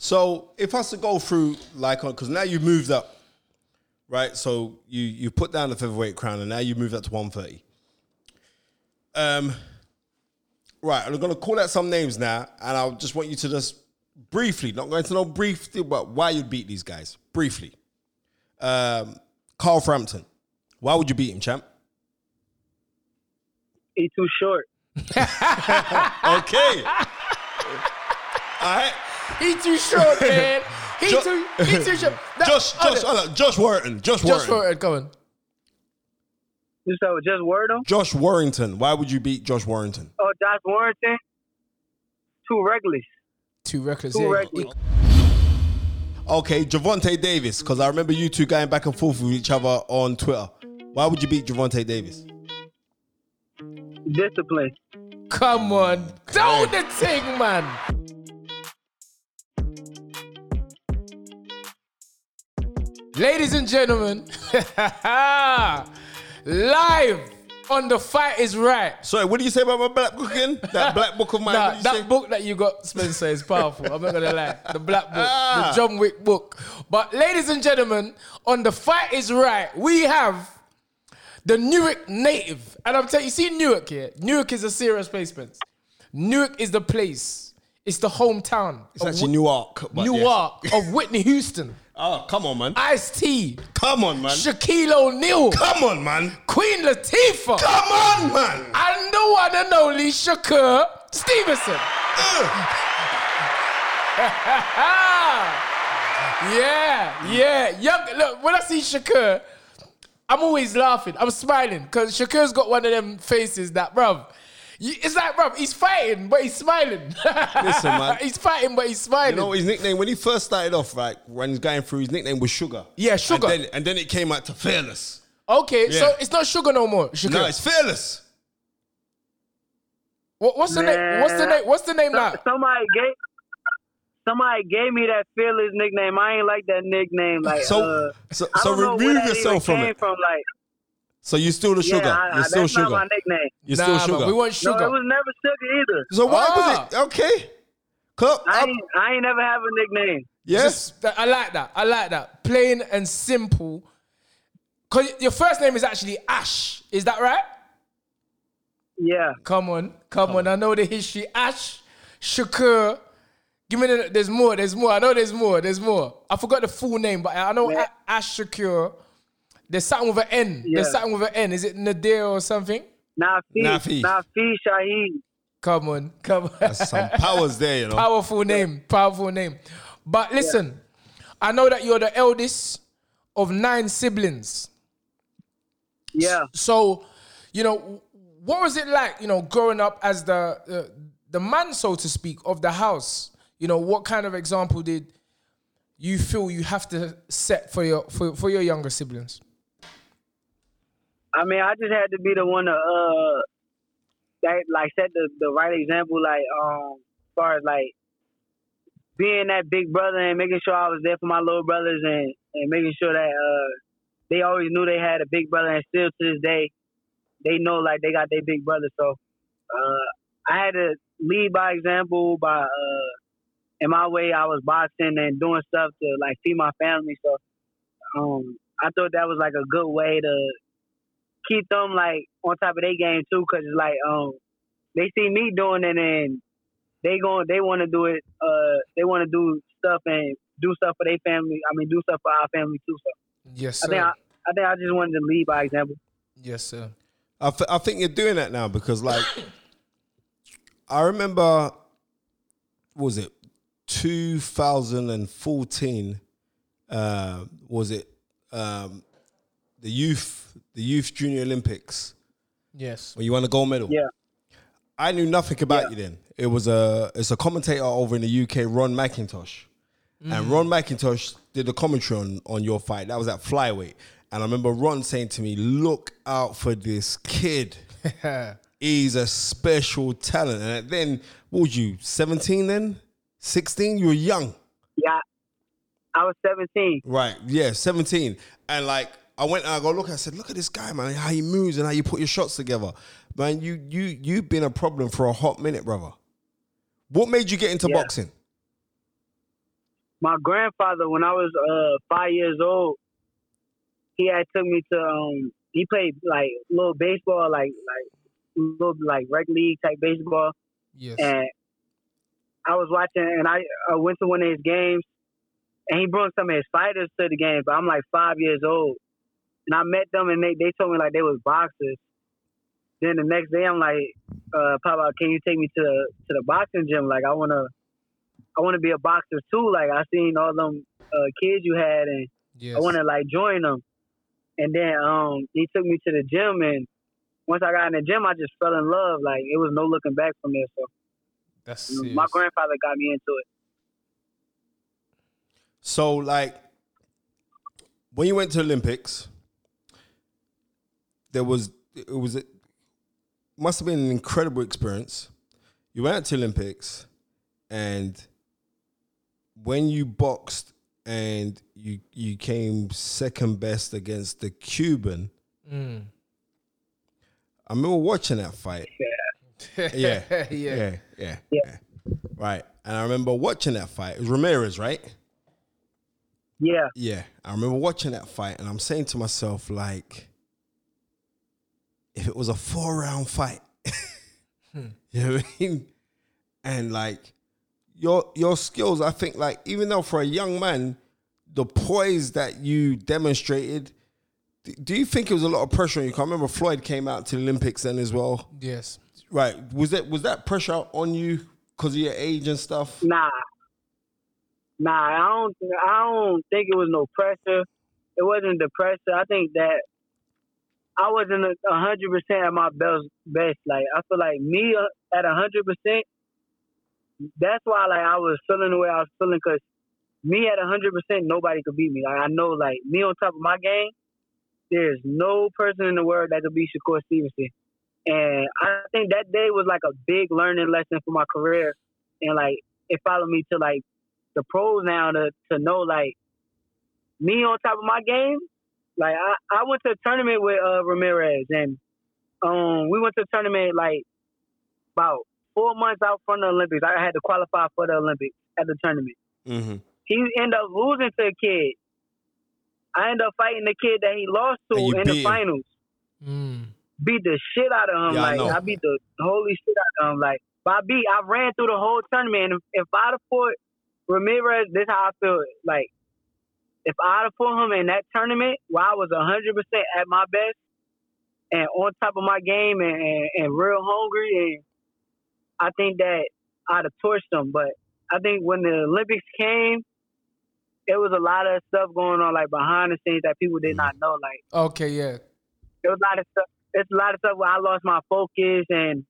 So if I was to go through like on, because now you've moved up, right? So you put down the featherweight crown and now you moved up to 130. Right, I'm gonna call out some names now, and I just want you to just briefly, not going to know briefly, but why you'd beat these guys. Briefly. Carl Frampton. Why would you beat him, champ? He's too short. Okay. All right. He too short, man. He too short. Josh Warrington. Josh Warrington, go on. You said just word him? Josh Warrington. Why would you beat Josh Warrington? Oh, Josh Warrington? Too reckless. Too reckless. Too reckless. Okay, Gervonta Davis, because I remember you two going back and forth with each other on Twitter. Why would you beat Gervonta Davis? Discipline. Come on. Do the thing, man. Ladies and gentlemen, live on The Fight Is Right. Sorry, what do you say about my black book again? That black book of mine? Nah, that book that you got, Spencer, is powerful. I'm not going to lie. The black book, the John Wick book. But ladies and gentlemen, on The Fight Is Right, we have the Newark native. And I'm telling you, see Newark here? Newark is a serious place, Spence. Newark is the place. It's the hometown. It's actually Newark. Newark of Whitney Houston. Oh, come on, man. Ice-T. Come on, man. Shaquille O'Neal. Come on, man. Queen Latifah. Come on, man. And the one and only Shakur Stevenson. Yeah. Young, look, when I see Shakur, I'm always laughing. I'm smiling because Shakur's got one of them faces that, bruv, it's like, bruv, he's fighting, but he's smiling. Listen, man. He's fighting, but he's smiling. You know his nickname, when he first started off, right, when he's going through, his nickname was Sugar. Yeah, Sugar. And then it came out to Fearless. Okay, Yeah. so it's not Sugar no more. Shakur. No, it's Fearless. What's the name? What's the name now? Somebody gave me that fearless nickname. I ain't like that nickname. Like, So I don't know where remove that yourself even from came it. From, like, So you're still the Sugar. You're still that's Sugar. not my nickname. You're still Sugar. Man, we want Sugar. No, it was never Sugar either. So what was it? Okay. Cool. I ain't never have a nickname. Yes. I like that. Plain and simple. Because your first name is actually Ash. Is that right? Yeah. Come on. I know the history. Ash, Shakur. Give me there's more. I know there's more. I forgot the full name, but I know Ash Shakur. There's something with an N. Yeah. There's something with an N. Is it Nadir or something? Nafi Shaheed. Come on. That's some powers there, you know. Powerful name. But listen, I know that you're the eldest of 9 siblings. Yeah. So, what was it like, growing up as the man, so to speak, of the house? What kind of example did you feel you have to set for your younger siblings? I mean, I just had to be the one to set the right example, like as far as like being that big brother and making sure I was there for my little brothers and making sure that they always knew they had a big brother, and still to this day they know like they got their big brother. So I had to lead by example. By in my way, I was boxing and doing stuff to like feed my family. So I thought that was like a good way to keep them like on top of their game too, because it's like they see me doing it and they want to do it. They want to do stuff and do stuff for their family. I mean, do stuff for our family too. So yes, sir. I think I just wanted to lead by example. Yes, sir. I think you're doing that now because, like, I remember, what was it, 2014? Was it the youth junior Olympics? Yes. When you won the gold medal. Yeah. I knew nothing about you then. It's a commentator over in the UK, Ron McIntosh. And Ron McIntosh did the commentary on your fight. That was at flyweight. And I remember Ron saying to me, look out for this kid. He's a special talent. And then, what was you, 17 then? 16? You were young. Yeah. I was 17. Right, yeah, 17. And like, I went and I go, look, I said, look at this guy, man, how he moves and how you put your shots together. Man, you've been a problem for a hot minute, brother. What made you get into boxing? my grandfather, when I was 5 years old, he had took me to he played like little baseball, like little like rec league type baseball. Yes. And I was watching, and I went to one of his games, and he brought some of his fighters to the game. But I'm like 5 years old, and I met them, and they told me like they was boxers. Then the next day, I'm like, Papa, can you take me to the boxing gym? Like I wanna be a boxer too. Like I seen all them kids you had, and Yes. I wanna like join them. And then he took me to the gym, and once I got in the gym, I just fell in love. Like it was no looking back from there. So That's serious. my grandfather got me into it. So, like, when you went to Olympics, must have been an incredible experience. You went to Olympics, and when you boxed and you came second best against the Cuban, I remember watching that fight. Yeah. Right. And I remember watching that fight. It was Ramirez, right? Yeah. Yeah. I remember watching that fight, and I'm saying to myself, like, if it was a 4-round fight, you know what I mean? And like your skills, I think, like, even though for a young man, the poise that you demonstrated, do you think it was a lot of pressure on you? I remember Floyd came out to the Olympics then as well. Yes. Right. Was that pressure on you because of your age and stuff? Nah. I don't think it was no pressure. It wasn't the pressure. I think that I wasn't 100% at my best. Like I feel like me at 100%. That's why like I was feeling the way I was feeling, because me at 100%, nobody could beat me. Like I know, like me on top of my game, there's no person in the world that could beat Shakur Stevenson. And I think that day was like a big learning lesson for my career, and like it followed me to like the pros now to know like me on top of my game. Like I went to a tournament with Ramirez, and we went to a tournament like about 4 months out from the Olympics. I had to qualify for the Olympics at the tournament. Mm-hmm. He ended up losing to a kid. I ended up fighting the kid that he lost to in the finals. Beat the shit out of him. Yeah, like I beat the holy shit out of him. Like I ran through the whole tournament. And if I'd have fought Ramirez, this is how I feel. Like if I'd have fought him in that tournament where I was 100% at my best and on top of my game and real hungry, and I think that I'd have torched him. But I think when the Olympics came, it was a lot of stuff going on like behind the scenes that people did not know. Like Okay, yeah. there was a lot of stuff. It's a lot of stuff where I lost my focus, and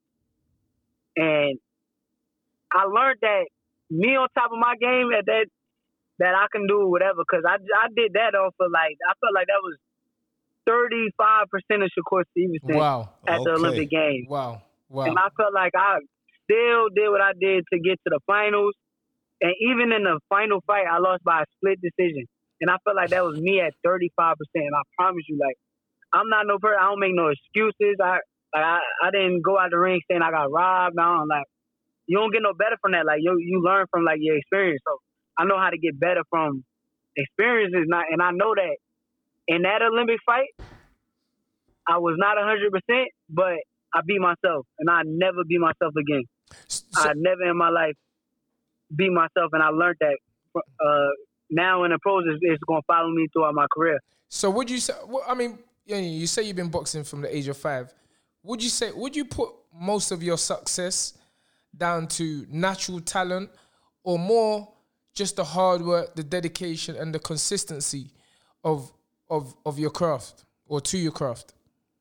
I learned that me on top of my game that I can do whatever, because I did that off of like I felt like that was 35% of Shakur Stevenson at the Olympic Games. Wow. And I felt like I still did what I did to get to the finals, and even in the final fight, I lost by a split decision. And I felt like that was me at 35%. And I promise you, like, I'm not no person. I don't make no excuses. I didn't go out the ring saying I got robbed. Like, you don't get no better from that. Like, you learn from like your experience. So I know how to get better from experiences. And I know that in that Olympic fight, I was not 100%, but I beat myself, and I never beat myself again. I never in my life beat myself, and I learned that. Now in the pros, it's going to follow me throughout my career. So would you say? Well, I mean, you say you've been boxing from the age of 5. Would you put most of your success down to natural talent, or more just the hard work, the dedication, and the consistency of your craft, or to your craft?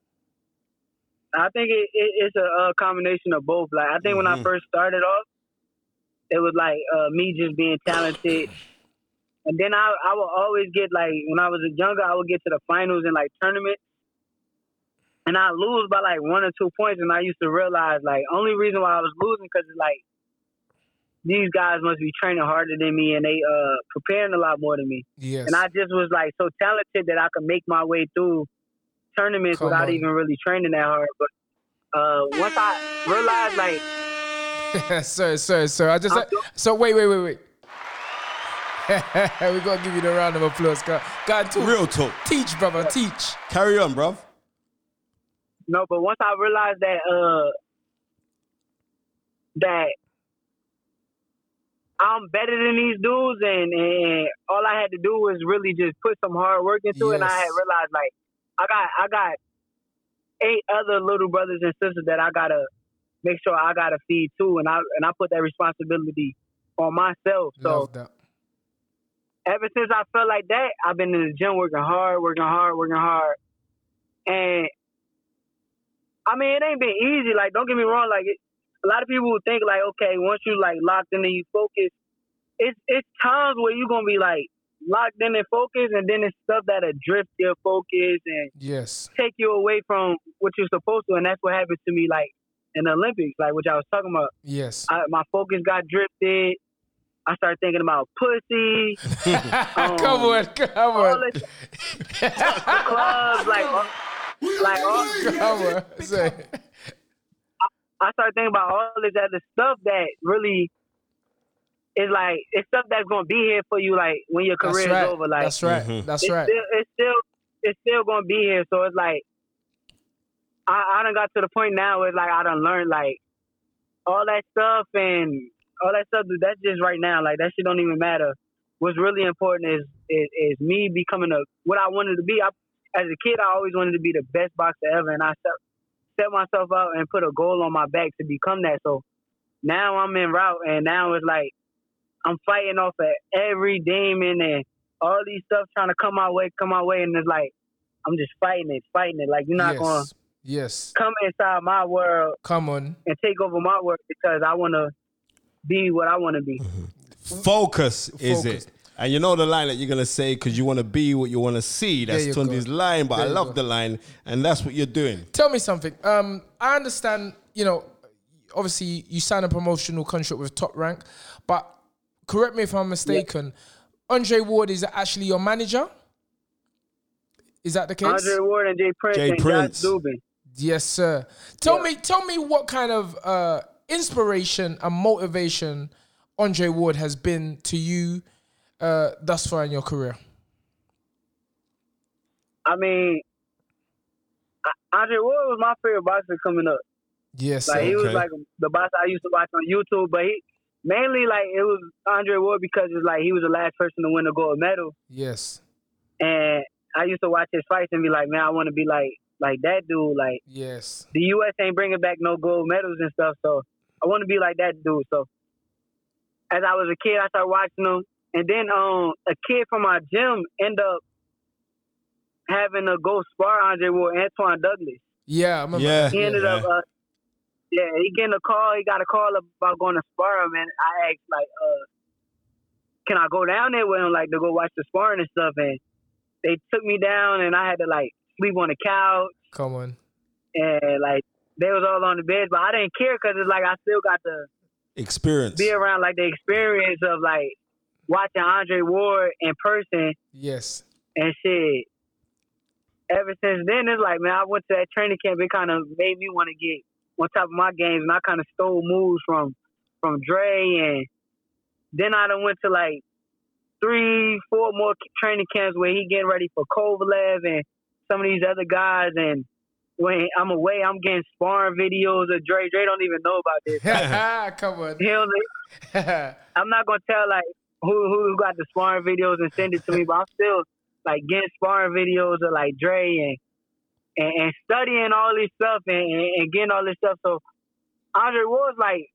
I think it's a combination of both. Like I think when I first started off, it was like me just being talented. And then I would always get, like, when I was younger, I would get to the finals and, like, tournaments. And I lose by, like, 1 or 2 points. And I used to realize, like, only reason why I was losing because, like, these guys must be training harder than me, and they preparing a lot more than me. Yes. And I just was, like, so talented that I could make my way through tournaments without even really training that hard. But once I realized, like... Sorry. So wait. We gotta give you the round of applause. Go on, talk. Real talk. Teach, brother, teach. Carry on, bruv. No, but once I realized that I'm better than these dudes, and all I had to do was really just put some hard work into it, and I had realized like I got 8 other little brothers and sisters that I gotta make sure I gotta feed too, and I put that responsibility on myself. So ever since I felt like that, I've been in the gym working hard. And I mean, it ain't been easy. Like, don't get me wrong. Like, a lot of people would think like, okay, once you like locked in and you focus, it's times where you're gonna be like locked in and focused, and then it's stuff that'll drift your focus and take you away from what you're supposed to. And that's what happened to me, like in the Olympics, like which I was talking about. My focus got drifted. I started thinking about pussy. Come on. Clubs, I started thinking about all this other stuff that really is like, it's stuff that's gonna be here for you, like when your career is over. Like that's right. It's still gonna be here. So it's like I done got to the point now where it's like I done learned like all that stuff, dude, that's just right now. Like that shit don't even matter. What's really important is me becoming what I wanted to be. As a kid, I always wanted to be the best boxer ever, and I set myself out and put a goal on my back to become that. So now I'm en route, and now it's like I'm fighting off of every demon and all these stuff trying to come my way, and it's like I'm just fighting it. Like you're not gonna come inside my world, and take over my world because I want to be what I want to be. Focus is it. And you know the line that you're going to say because you want to be what you want to see. That's Tunde's line, but I love the line, and that's what you're doing. Tell me something. I understand, obviously you signed a promotional contract with Top Rank, but correct me if I'm mistaken, Andre Ward is actually your manager? Is that the case? Andre Ward and Jay Prince. Josh Dubin. Yes, sir. Tell me what kind of inspiration and motivation Andre Ward has been to you thus far in your career? I mean, Andre Ward was my favorite boxer coming up. Yes, like he was like the boxer I used to watch on YouTube, but he mainly like it was Andre Ward because it's like he was the last person to win a gold medal. Yes, and I used to watch his fights and be like, man, I want to be like that dude. Like, yes, the U.S. ain't bringing back no gold medals and stuff, so I want to be like that dude. So as I was a kid, I started watching him. And then a kid from our gym ended up having to go spar Andre Ward, Antoine Douglas. Yeah, I remember. He ended up, he getting a call. He got a call about going to spar him, and I asked, like, can I go down there with him, like, to go watch the sparring and stuff? And they took me down, and I had to, like, sleep on the couch. Come on. And, like, they was all on the bed, but I didn't care because it's like I still got the experience. Be around, like, the experience of, like, watching Andre Ward in person. Yes. And shit. Ever since then, it's like, man, I went to that training camp. It kind of made me want to get on top of my games. And I kind of stole moves from Dre. And then I done went to like 3-4 more training camps where he getting ready for Kovalev and some of these other guys. And when I'm away, I'm getting sparring videos of Dre. Dre don't even know about this. Come on. I'm not going to tell, like, who got the sparring videos and send it to me, but I'm still like getting sparring videos of like Dre and studying all this stuff and getting all this stuff. So Andre Ward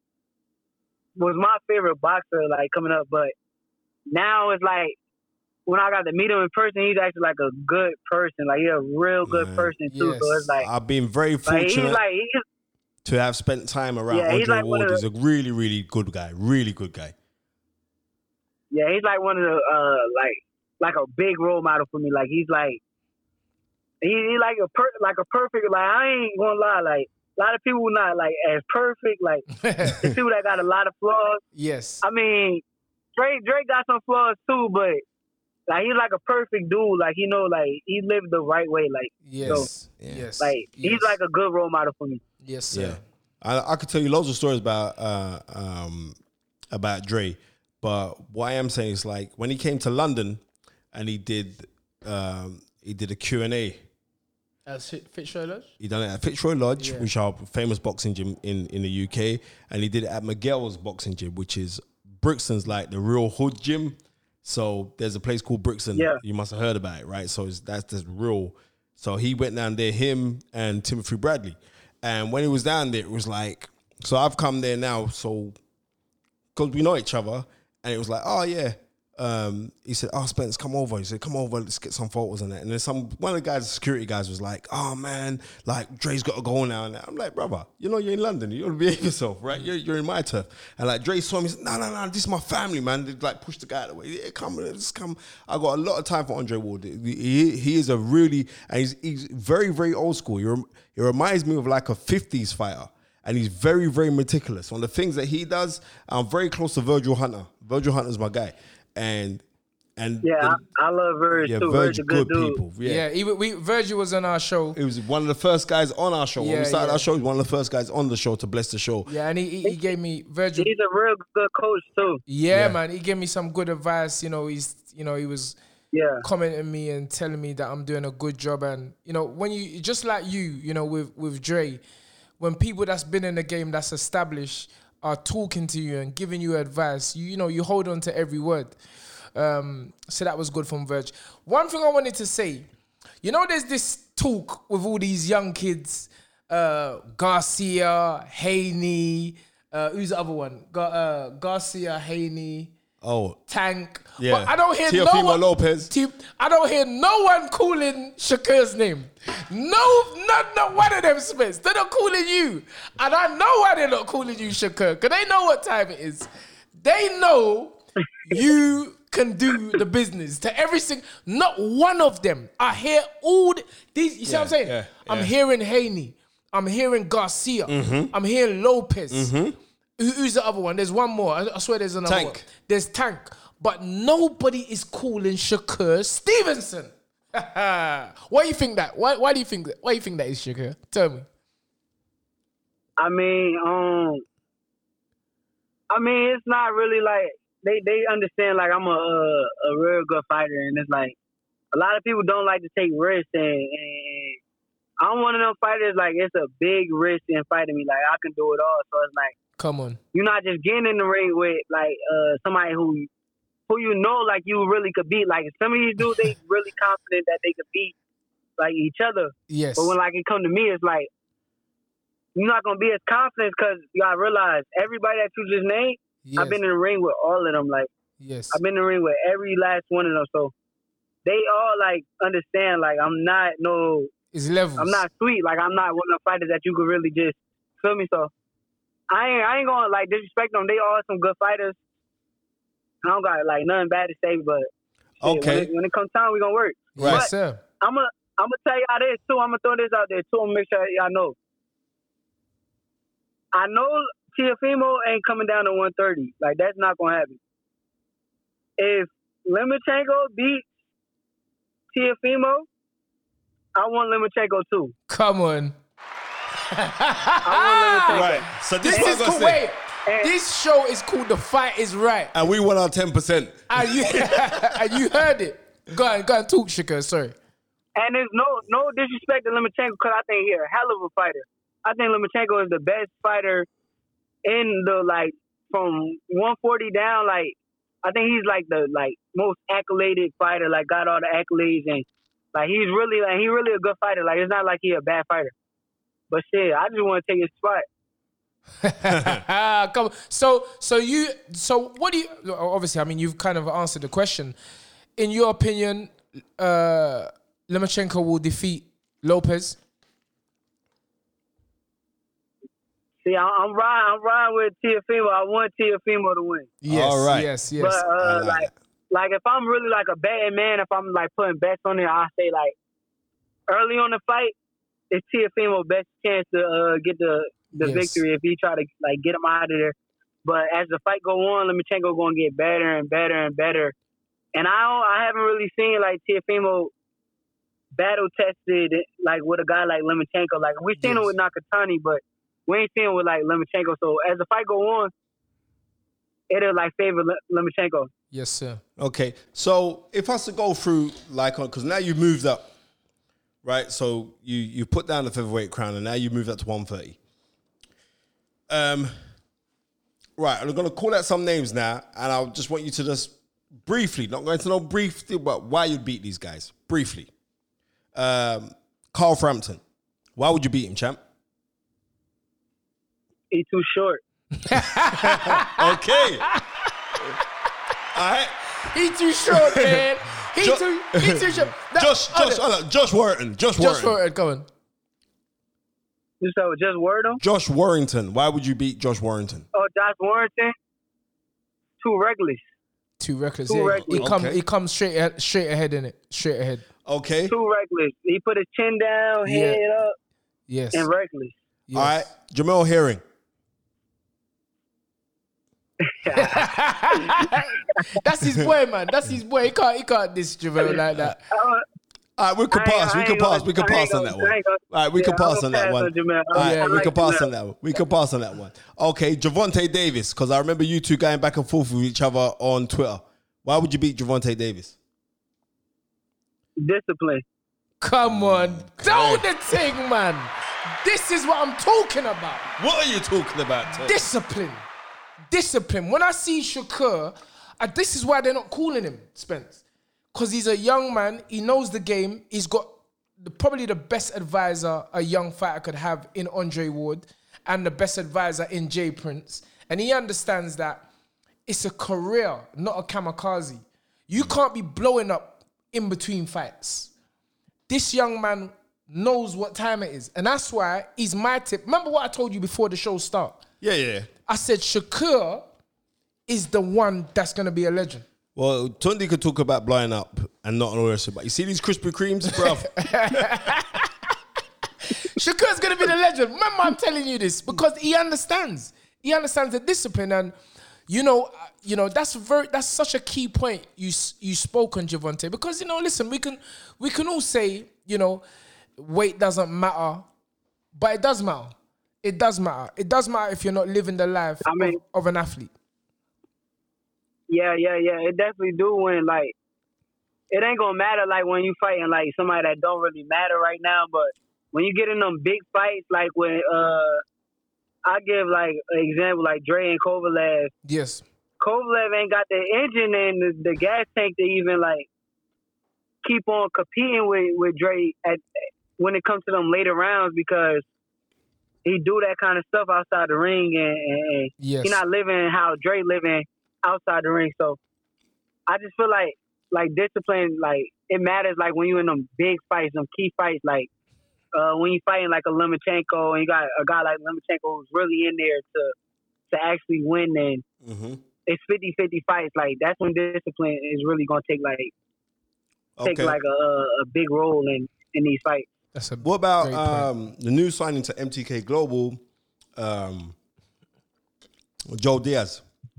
was my favorite boxer like coming up, but now it's like when I got to meet him in person, he's actually like a good person. Like he's a real good person too. Yes. So it's like I've been very fortunate to have spent time around Andre Ward. He's a really, really good guy. Really good guy. Yeah, he's like one of the like a big role model for me. Like he's like he like a perfect. Like I ain't gonna lie. Like a lot of people not like as perfect. Like the people that got a lot of flaws. Yes. I mean, Drake got some flaws too, but like he's like a perfect dude. Like he he lived the right way. Like yes, yes. Like he's like a good role model for me. Yes, sir. Yeah. I could tell you loads of stories about Dre. But what I am saying is like when he came to London and he did a Q&A. At Fitzroy Lodge? He done it at Fitzroy Lodge, which are a famous boxing gym in the UK, and he did it at Miguel's boxing gym, which is Brixton's like the real hood gym. So there's a place called Brixton. Yeah. You must have heard about it, right? So that's the real. So he went down there, him and Timothy Bradley. And when he was down there, it was like, so I've come there now, so because we know each other, and it was like, oh yeah. He said, oh, Spence, come over. He said, come over, let's get some photos on it. And then one of the guys, the security guys, was like, oh man, like Dre's got to go now. And I'm like, brother, you're in London. You got to behave yourself, right? You're in my turf. And like Dre saw me, he said, no, this is my family, man. They like pushed the guy out of the way. Yeah, come, let's come. I got a lot of time for Andre Ward. He is a really, and he's very, very old school. He reminds me of like a 50s fighter. And he's very, very meticulous. On the things that he does, I'm very close to Virgil Hunter. Virgil Hunter's my guy. And yeah, I love Virgil too. Virgil, good dude. people. Virgil was on our show. He was one of the first guys on our show. When we started our show, he was one of the first guys on the show to bless the show. Yeah, and he gave me Virgil. He's a real good coach too. Yeah, man, he gave me some good advice. He was commenting me and telling me that I'm doing a good job. And when you just like with Dre, when people that's been in the game that's established are talking to you and giving you advice, you hold on to every word. So that was good from Verge. One thing I wanted to say, there's this talk with all these young kids, Garcia, Haney, who's the other one? Garcia, Haney. Oh, Tank. Yeah. But I don't hear Teofimo Lopez. I don't hear no one calling Shakur's name. Not one of them Smiths. They're not calling you. And I know why they're not calling you Shakur. Because they know what time it is. They know you can do the business to every single. Not one of them. I hear all these. You see what I'm saying? Yeah, I'm hearing Haney. I'm hearing Garcia. Mm-hmm. I'm hearing Lopez. Who's the other one? There's one more. I swear there's another Tank. one. There's Tank. But nobody is calling Shakur Stevenson. Why do you think that? Why do you think that? Why do you think that is, Shakur? Tell me. I mean, it's not really like they understand like I'm a real good fighter, and it's like a lot of people don't like to take risks, and I'm one of them fighters. Like it's a big risk in fighting me. Like I can do it all, so it's like. Come on. You're not just getting in the ring with like somebody who like you really could beat. Like some of these dudes, they really confident that they could beat like each other. Yes. But when like it come to me, it's like you're not gonna be as confident because you gotta realize everybody that you just named. Yes. I've been in the ring with all of them. Like yes. I've been in the ring with every last one of them. So they all like understand. Like I'm not It's levels. I'm not sweet. Like I'm not one of the fighters that you could really just feel me. So. I ain't gonna like disrespect them. They all some good fighters. I don't got like nothing bad to say, but okay. When it comes time, we gonna work. Right, but sir. I'm gonna tell y'all this too. I'm gonna throw this out there too. I'm gonna make sure y'all know. I know Teofimo ain't coming down to 130. Like that's not gonna happen. If Lomachenko beats Teofimo, I want Lomachenko too. Come on. Right. So this is cool. Wait. This show is called The Fight Is Right. And we won our 10%. And you heard it. Go on, talk, Shakur. Sorry. And there's no disrespect to Lomachenko because I think he's a hell of a fighter. I think Lomachenko is the best fighter in the from 140 down. Like I think he's like the most accoladed fighter. Like got all the accolades and he's really a good fighter. Like it's not like he's a bad fighter. But shit, I just want to take his spot. Come on. So what do you? Obviously, I mean, you've kind of answered the question. In your opinion, Lomachenko will defeat Lopez. See, I'm riding with Teofimo. I want Teofimo to win. Yes, all right. Yes. But like if I'm really like a betting man, if I'm like putting bets on it, I say like early on the fight. It's Teofimo's best chance to get the victory if he try to get him out of there. But as the fight go on, Lomachenko gonna get better and better and better. And I haven't really seen Teofimo battle tested with a guy like Lomachenko. Like we've seen him with Nakatani, but we ain't seen him with Lomachenko. So as the fight go on, it'll like favor Lomachenko. Yes, sir. Okay, so if I was to go through like on, because now you've moved up, right? So you put down the featherweight crown, and now you moved up to 130. Right, I'm gonna call out some names now, and I just want you to just briefly, not going to know briefly, but why you'd beat these guys briefly. Carl Frampton, why would you beat him, champ? He's too short. Okay. All right. He too short, man. He too short. Josh Warrington. Josh Warrington, go on. You said just word him? Josh Warrington. Why would you beat Josh Warrington? Oh, Josh Warrington? Too reckless. Too reckless. Too reckless. He comes straight ahead in it. Straight ahead. Okay. Too reckless. He put his chin down, head up, Yes. and reckless. Yes. All right. Jamel Herring. That's his boy, man. That's his boy. He can't diss Jamel like that. All right, we can pass. We can pass on that one. All right, we can pass on that one. All right, we can pass on that one. We can pass on that one. Okay, Gervonta Davis, because I remember you two going back and forth with each other on Twitter. Why would you beat Gervonta Davis? Discipline. Come on. Do the thing, man. This is what I'm talking about. What are you talking about, Ted? Discipline. When I see Shakur, this is why they're not calling him, Spence. Because he's a young man. He knows the game. He's got probably the best advisor a young fighter could have in Andre Ward and the best advisor in Jay Prince. And he understands that it's a career, not a kamikaze. You can't be blowing up in between fights. This young man knows what time it is. And that's why he's my tip. Remember what I told you before the show start? Yeah. I said Shakur is the one that's going to be a legend. Well, Tundi could talk about blowing up and not all this, but you see these Krispy Kremes, bruv? Shakur's going to be the legend. Remember, I'm telling you this because he understands. He understands the discipline, and you know that's such a key point you spoke on, Gervonta. Because listen, we can all say weight doesn't matter, but it does matter. It does matter. It does matter if you're not living the life of an athlete. Yeah. It definitely do when, like, it ain't gonna matter, like, when you fighting, like, somebody that don't really matter right now, but when you get in them big fights, like, when, I give, like, an example, like, Dre and Kovalev. Yes. Kovalev ain't got the engine and the gas tank to even, like, keep on competing with Dre when it comes to them later rounds because he do that kind of stuff outside the ring and yes. He not living how Dre living outside the ring. So I just feel like discipline, like it matters, like when you in them big fights, them key fights, like when you fighting like a Lomachenko and you got a guy like Lomachenko who's really in there to actually win, and it's 50-50 fights. Like that's when discipline is really gonna take a big role in these fights. What about the new signing to MTK Global, Joe Diaz?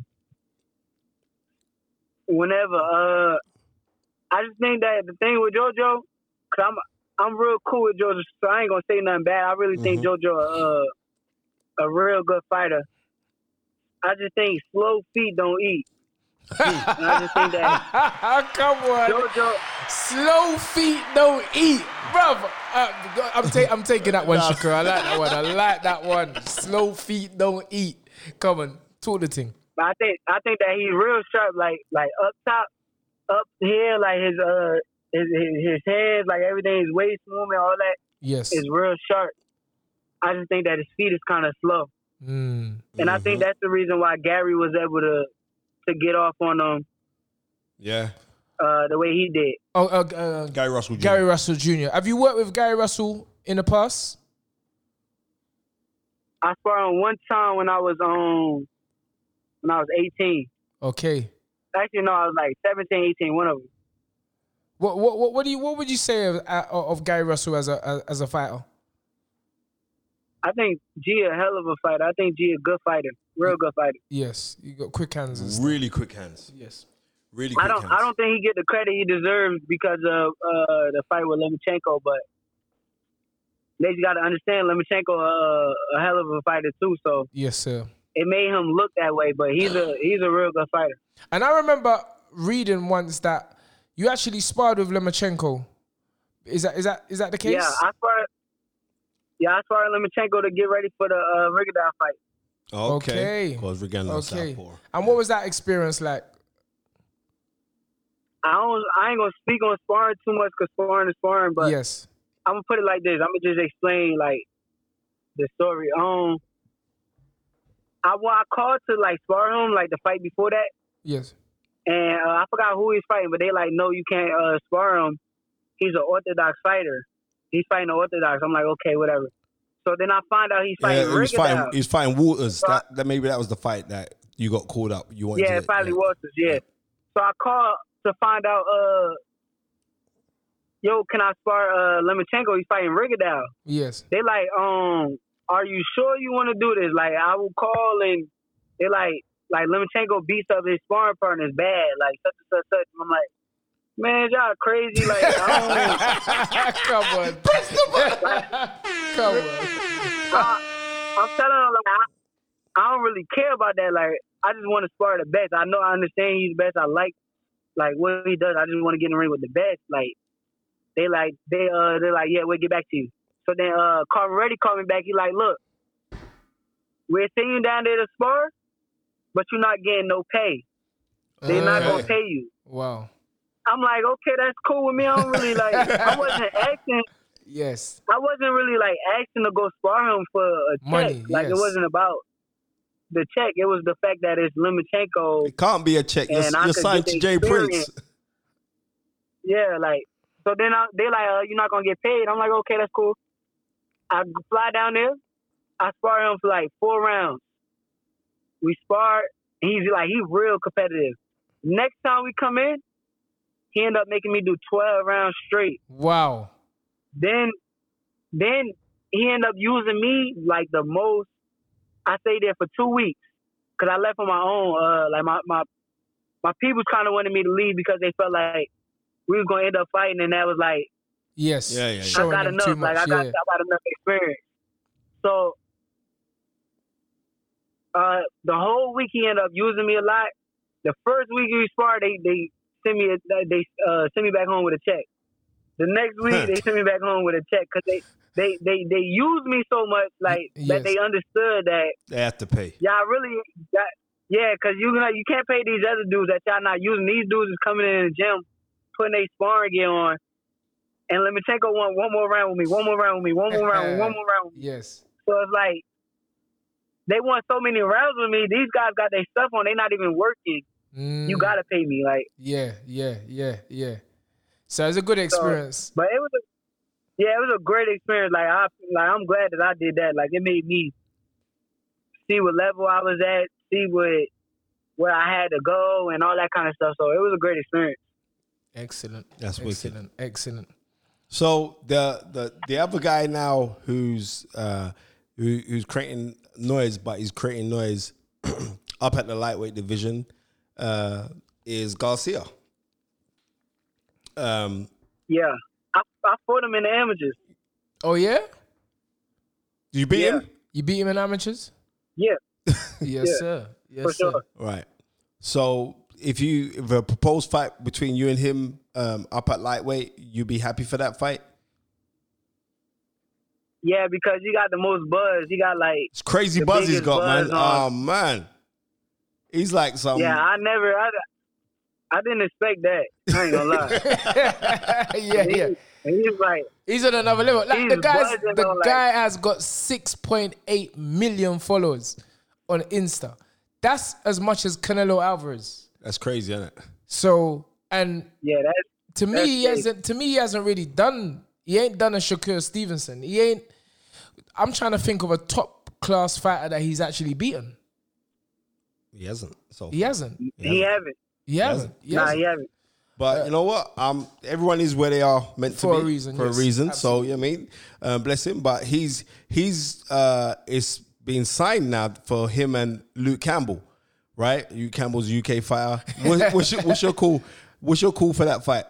Whenever, I just think that the thing with JoJo, cause I'm real cool with JoJo, so I ain't gonna say nothing bad. I really think JoJo a real good fighter. I just think slow feet don't eat. I just think that. Come on, JoJo, slow feet don't eat, brother. I'm taking that one, Shakur. I like that one. Slow feet don't eat. Come on, talk the thing. But I think that he's real sharp, like up top, up here, like his hands, like everything, his waist movement, all that. Yes, is real sharp. I just think that his feet is kind of slow, and I think that's the reason why Gary was able to get off on him. Yeah. The way he did. Gary Russell Jr. Gary Russell Jr. Have you worked with Gary Russell in the past? I sparred on one time when I was 18. Okay. Actually, no, I was like 17, 18, one of them. What would you say of Gary Russell as a fighter? I think G a hell of a fighter. I think G a good fighter, real good fighter. Yes, you got quick hands. And stuff. Really quick hands. Yes. Really quick hands. I don't think he get the credit he deserves because of the fight with Lomachenko, but they just got to understand Lomachenko a hell of a fighter too. So yes, sir. it made him look that way. But he's a real good fighter. And I remember reading once that you actually sparred with Lomachenko. Is that the case? Yeah, I sparred Lomachenko to get ready for the Rigondeaux fight. Okay. Because Rigondeaux southpaw. And what was that experience like? I ain't gonna speak on sparring too much because sparring is sparring, but yes, I'm gonna put it like this. I'm gonna just explain like the story. I called to like spar him like the fight before that. Yes. And I forgot who he's fighting, but they like, no, you can't spar him. He's an Orthodox fighter. He's fighting an Orthodox. I'm like, okay, whatever. So then I find out he's fighting Rigondeaux. He's fighting Waters. So that maybe that was the fight that you got called up. You wanted it probably Waters. Yeah. So I called to find out. Yo, can I spar Lomachenko? He's fighting Rigondeaux. Yes. They like, are you sure you want to do this? Like, I will call and they like Lomachenko beats up his sparring partners bad, like such and such. And I'm like, man, y'all crazy. Like, I don't. Come on. Press the button. Come on. I'm telling him, like, I don't really care about that. Like, I just want to spar the best. I know, I understand he's best. I like what he does. I just want to get in the ring with the best. Like, they're like, yeah, we'll get back to you. So then, Carmen Reddy called me back. He like, look, we're sending you down there to spar, but you're not getting no pay. They're not gonna pay you. Wow. I'm like, okay, that's cool with me. I don't really like. I wasn't asking. Yes. I wasn't really like asking to go spar him for a check. Money, like it wasn't about the check. It was the fact that it's Lomachenko. It can't be a check. You're signed to Jay Prince. Yeah, like so. Then they like, you're not gonna get paid. I'm like, okay, that's cool. I fly down there. I spar him for like 4 rounds. We spar. He's real competitive. Next time we come in, he ended up making me do 12 rounds straight. Wow. Then he ended up using me like the most. I stayed there for 2 weeks because I left on my own. Like my people kind of wanted me to leave because they felt like we was gonna end up fighting, and that was like, yes, yeah. I got enough. Like I got enough experience. So the whole week he ended up using me a lot. The first week we sparred, they send me back home with a check. The next week they sent me back home with a check because they used me so much that they understood that they have to pay. Y'all really because you can't pay these other dudes that y'all not using. These dudes is coming in the gym, putting their sparring gear on, and Lomachenko won one more round with me, one more round with me, one more round with me. Yes. So it's like they won so many rounds with me. These guys got their stuff on. They not even working. You gotta pay me, like. Yeah. So it's a good experience. But it was a great experience. Like I'm glad that I did that. Like it made me see what level I was at, see where I had to go, and all that kind of stuff. So it was a great experience. Excellent. That's wicked. Excellent. So the other guy now who's creating noise, but he's creating noise up at the lightweight division is Garcia. Yeah, I fought him in the amateurs. Oh yeah, you beat him? You beat him in amateurs? Yeah. Yes, sir. Yes, for sir. sure. Right. So if a proposed fight between you and him up at lightweight, you'd be happy for that fight? Yeah, because he got the most buzz. He got like it's crazy buzz he's got, man. Oh man, he's like some. Yeah, I didn't expect that. I ain't gonna lie. Yeah. He's like he's on another level. Like the he's guy has got 6.8 million followers on Insta. That's as much as Canelo Alvarez. That's crazy, isn't it? So and yeah, to me he hasn't really done. He ain't done a Shakur Stevenson. I'm trying to think of a top class fighter that he's actually beaten. He hasn't. He haven't. He hasn't. But you know what? Everyone is where they are meant to be for a reason. Absolutely. So you know what I mean, bless him. But he's it's being signed now for him and Luke Campbell, right? Luke Campbell's UK fighter. What's your call? What's your call for that fight?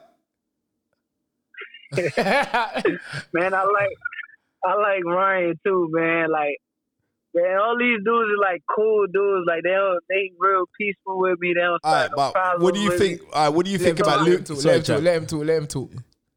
Man, I like Ryan too, man. Like Yeah, all these dudes are like cool dudes. Like they real peaceful with me. They don't All start right, no but problems what do you with think? me. All right, what do you think about Luke? Let him talk.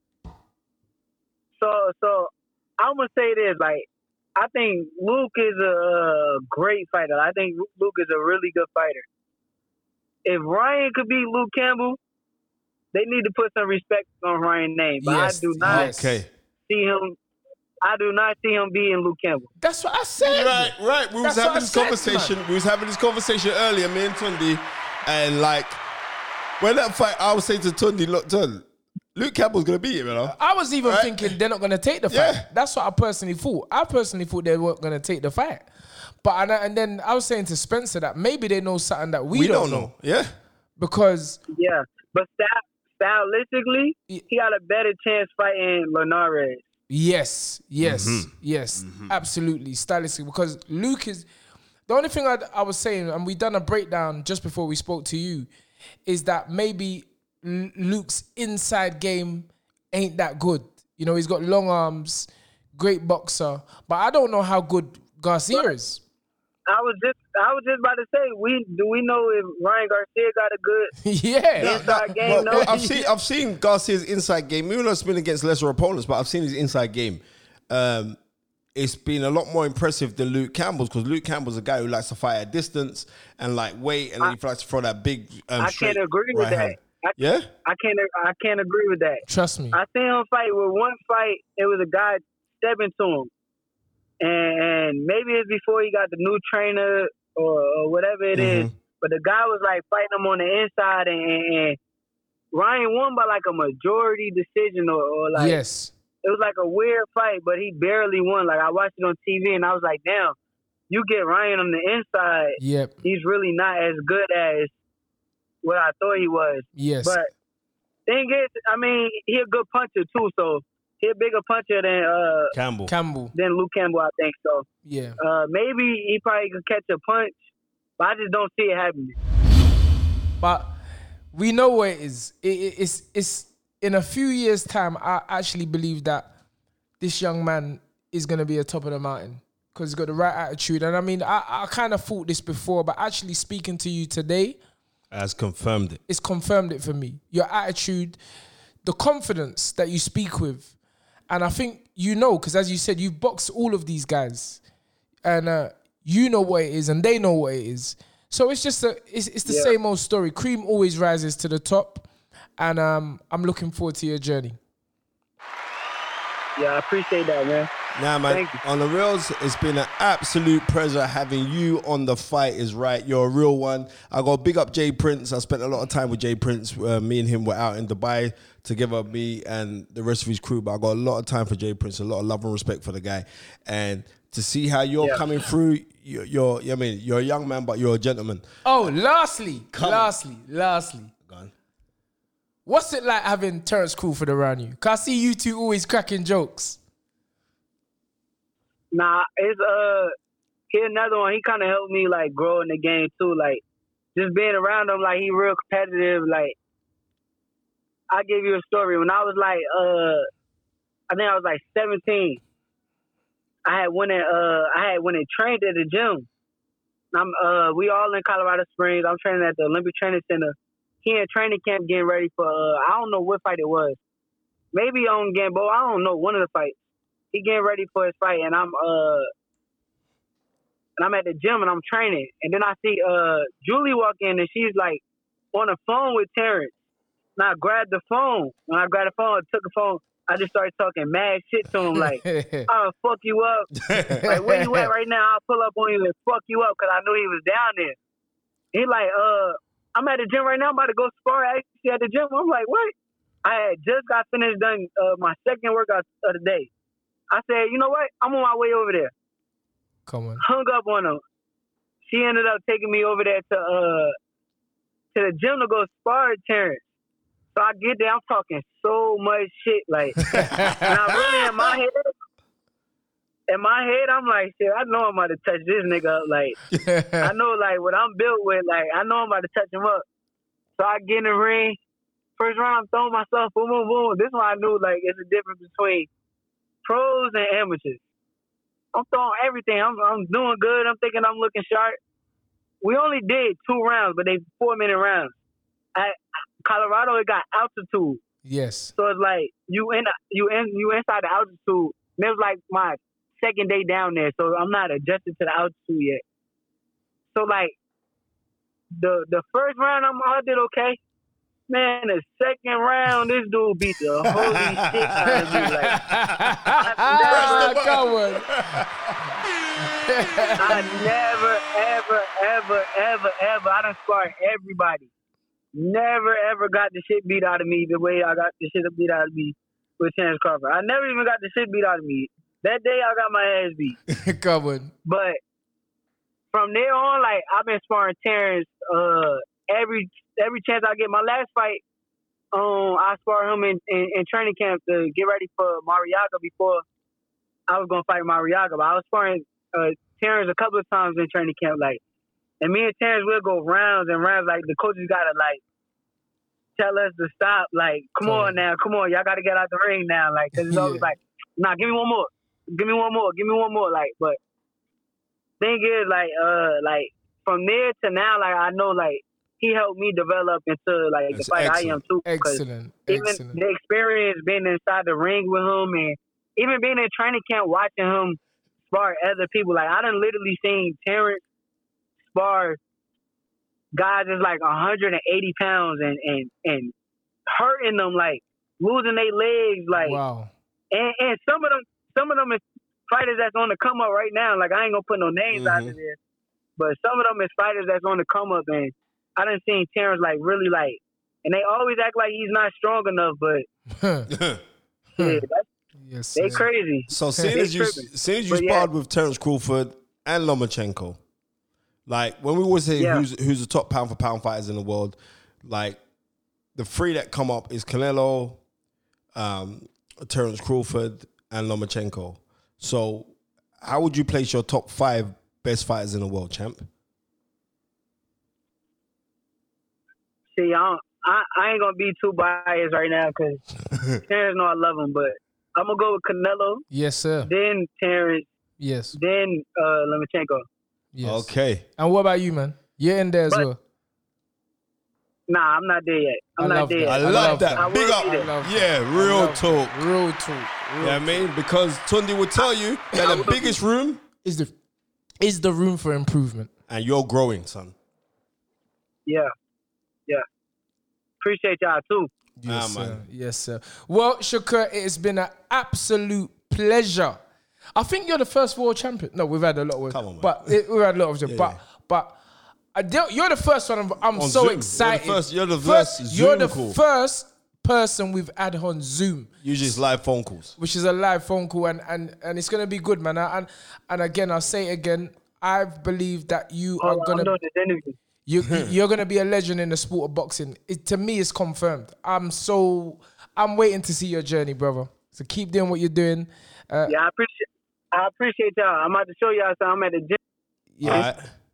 So I'm gonna say this. Like, I think Luke is a great fighter. I think Luke is a really good fighter. If Ryan could beat Luke Campbell, they need to put some respect on Ryan's name. But Yes, I do not yes. Okay. see him. I do not see him beating Luke Campbell. That's what I said. Right. We was That's what having I this said, conversation. man. We was having this conversation earlier, me and Tundi, and like when that fight, I was saying to Tundi, look, Tund, Luke Campbell's gonna beat him, you know. I was even thinking they're not going to take the fight. Yeah. That's what I personally thought. I personally thought they weren't going to take the fight. But and then I was saying to Spencer that maybe they know something that we don't know. Yeah. Because Yeah, but stylistically, he got a better chance fighting Linares. yes, absolutely, stylistic. Because Luke is the only thing I was saying, and we done a breakdown just before we spoke to you, is that maybe Luke's inside game ain't that good. You know, he's got long arms, great boxer, but I don't know how good Garcia is. I was just about to say, do we know if Ryan Garcia got a good Yeah. inside game? No, I've seen Garcia's inside game, even though it's been against lesser opponents, but I've seen his inside game. It's been a lot more impressive than Luke Campbell's, because Luke Campbell's a guy who likes to fight at distance and like wait, and then he likes to throw that big. I can't agree with that. Yeah, I can't agree with that. Trust me. I seen him fight with one fight. It was a guy stepping to him, and maybe it's before he got the new trainer or whatever it is. But the guy was like fighting him on the inside, and Ryan won by like a majority decision or like Yes. it was like a weird fight, but he barely won. Like I watched it on TV, and I was like, damn, you get Ryan on the inside, Yep. he's really not as good as what I thought he was. Yes. But thing is, I mean, he a good puncher too, so he a bigger puncher than Campbell. than Luke Campbell, I think. So Yeah. maybe he probably could catch a punch, but I just don't see it happening. But we know where it is. It's in a few years' time, I actually believe that this young man is going to be a top of the mountain because he's got the right attitude. And I mean, I kind of thought this before, but actually speaking to you today, has confirmed it. it's confirmed it for me. Your attitude, the confidence that you speak with. And I think you know, because as you said, you've boxed all of these guys. And you know what it is and they know what it is. So it's just it's the same old story. Cream always rises to the top. And I'm looking forward to your journey. Yeah, I appreciate that, man. Nah, man, Thank you. on the reels, it's been an absolute pleasure having you on The Fight Is Right. You're a real one. I got to big up Jay Prince. I spent a lot of time with Jay Prince. Me and him were out in Dubai together, me and the rest of his crew. But I got a lot of time for Jay Prince, a lot of love and respect for the guy. And to see how you're coming through, you're a young man, but you're a gentleman. Oh, lastly. Go on. What's it like having Terrence Crawford around you? Cause I see you two always cracking jokes. Nah, it's he another one. He kind of helped me like grow in the game too. Like just being around him, like he real competitive. Like I give you a story. When I was like I think I was like 17. I had went and trained at the gym. We all in Colorado Springs. I'm training at the Olympic Training Center. He in training camp getting ready for I don't know what fight it was. Maybe on Gamboa. I don't know, one of the fights. He getting ready for his fight, and I'm at the gym and I'm training, and then I see Julie walk in and she's like on the phone with Terrence. And I grabbed the phone. When I grabbed the phone, I took the phone. I just started talking mad shit to him, like, I'll fuck you up. Like, where you at right now? I'll pull up on you and fuck you up, because I knew he was down there. He like, I'm at the gym right now. I'm about to go spar actually at the gym. I'm like, what? I had just got finished done my second workout of the day. I said, you know what? I'm on my way over there. Come on. Hung up on her. She ended up taking me over there to the gym to go spar with Terrence. So I get there, I'm talking so much shit, like, and I really in my head, I'm like, shit, I know I'm about to touch this nigga up, like, I know, like, what I'm built with, like, I know I'm about to touch him up. So I get in the ring, first round, I'm throwing myself, boom, boom, boom. This one I knew, like, it's a difference between pros and amateurs. I'm throwing everything. I'm doing good. I'm thinking I'm looking sharp. We only did 2 rounds, but they 4-minute rounds. At Colorado, it got altitude. Yes. So it's like you inside the altitude. And it was like my second day down there, so I'm not adjusted to the altitude yet. So like the first round I did okay. Man, the second round, this dude beat the holy shit out of me. Like, I never, ever, I done sparred everybody. Never, ever got the shit beat out of me the way I got the shit beat out of me with Terrence Crawford. I never even got the shit beat out of me. That day, I got my ass beat. Covered. But from there on, like, I've been sparring Terrence every chance I get. My last fight, I sparred him in training camp to get ready for Mariaga before I was going to fight Mariaga. But I was sparring Terrence a couple of times in training camp, like, and me and Terrence will go rounds and rounds. Like, the coaches got to, like, tell us to stop. Like, come on now. Come on. Y'all got to get out the ring now. Like, because it's always like, nah, give me one more. Give me one more. Give me one more. Like, but thing is, like, from there to now, like, I know, like, he helped me develop into, like, the fight I am, too. Excellent. Even the experience being inside the ring with him and even being in training camp watching him spar other people. Like, I done literally seen Terrence spar guys that's like 180 pounds and hurting them, like, losing their legs. Like, wow. And some of them is fighters that's on the come up right now. Like, I ain't gonna put no names out of there, but some of them is fighters that's on the come up, and I done seen Terrence, like, really, like, and they always act like he's not strong enough, but yeah, they crazy. So seeing as you sparred with Terrence Crawford and Lomachenko, like, when we always say who's the top pound for pound fighters in the world, like, the 3 that come up is Canelo, Terrence Crawford, and Lomachenko. So how would you place your top 5 best fighters in the world, champ? See, I ain't gonna be too biased right now because Terrence know I love him, but I'm gonna go with Canelo. Yes, sir. Then Terrence. Yes. Then Lomachenko. Yes. Okay. And what about you, man? You're in there as well. Nah, I'm not there yet. I'm not there. I love that. Big up. Yeah, real talk. Real talk. You know what I mean? Because Tundi will tell you that the biggest room is the room for improvement. And you're growing, son. Yeah. Appreciate y'all too. Yes, sir. Yes, sir. Well, Shakur, it has been an absolute pleasure. I think you're the first world champion. No, we've had a lot of, come on, man. But we've had a lot of, but you're the first one. I'm so Zoom. Excited. You're the first person we've had on Zoom. Usually it's live phone calls. Which is a live phone call, and it's gonna be good, man. And again, I'll say it again. I believe that you are gonna. You're gonna be a legend in the sport of boxing. To me, it's confirmed. I'm waiting to see your journey, brother. So keep doing what you're doing. I appreciate y'all. I'm about to show y'all something. I'm at the gym. Yeah.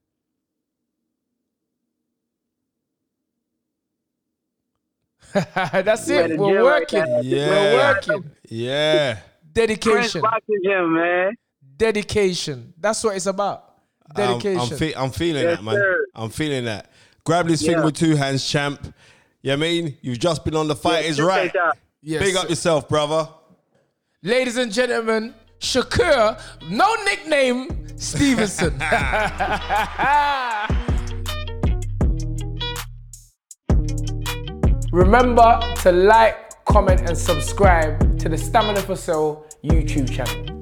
That's it. We're working. We're working. Yeah. Dedication. Gym, man. Dedication. That's what it's about. Dedication. I'm feeling that, man. Sir. I'm feeling that. Grab this thing with 2 hands, champ. You know what I mean? You've just been on The Fight Is Right. Yes, big up yourself, brother. Ladies and gentlemen, Shakur, no nickname, Stevenson. Remember to like, comment, and subscribe to the Stamina for Sale YouTube channel.